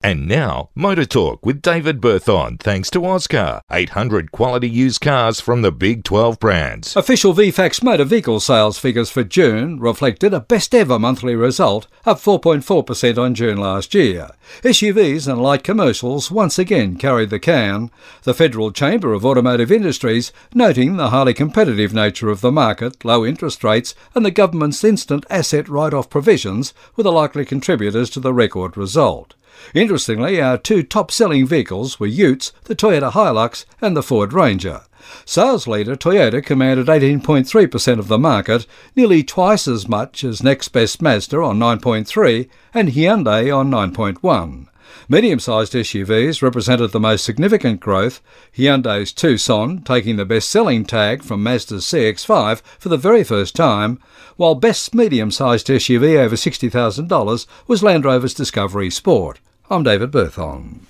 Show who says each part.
Speaker 1: And now, Motor Talk with David Berthon, thanks to Oscar. 800 quality used cars from the big 12 brands.
Speaker 2: Official VFAX motor vehicle sales figures for June reflected a best ever monthly result, up 4.4% on June last year. SUVs and light commercials once again carried the can. The Federal Chamber of Automotive Industries noting the highly competitive nature of the market, low interest rates and the government's instant asset write-off provisions were the likely contributors to the record result. Interestingly, our two top-selling vehicles were Utes, the Toyota Hilux and the Ford Ranger. Sales leader Toyota commanded 18.3% of the market, nearly twice as much as next best Mazda on 9.3% and Hyundai on 9.1%. Medium-sized SUVs represented the most significant growth, Hyundai's Tucson taking the best-selling tag from Mazda's CX-5 for the very first time, while best medium-sized SUV over $60,000 was Land Rover's Discovery Sport. I'm David Berthon.